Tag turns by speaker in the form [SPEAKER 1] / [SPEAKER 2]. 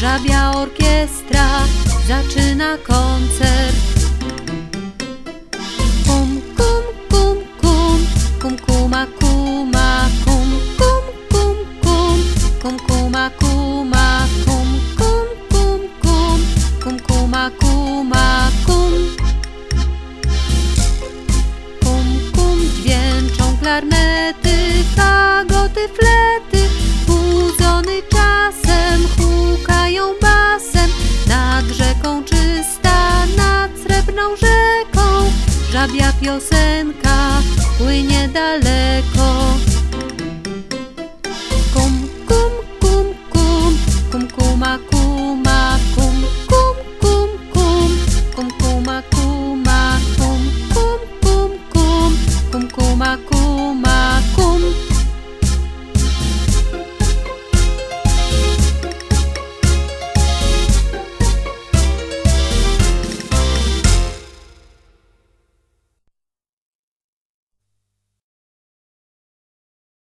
[SPEAKER 1] żabia orkiestra zaczyna koncert. Kum, kum, kum, kum, kum, kuma, kuma, kum, kum, kum, kum, kum, kuma, kuma, kum, kum, kum, kum, kum, kuma, kuma, kum. Kum, kum, dźwięczą klarnety, fagoty, flety, budzony czasem hukają basem. Nad rzeką czysta, nad srebrną rzeką żabia piosenka płynie daleko.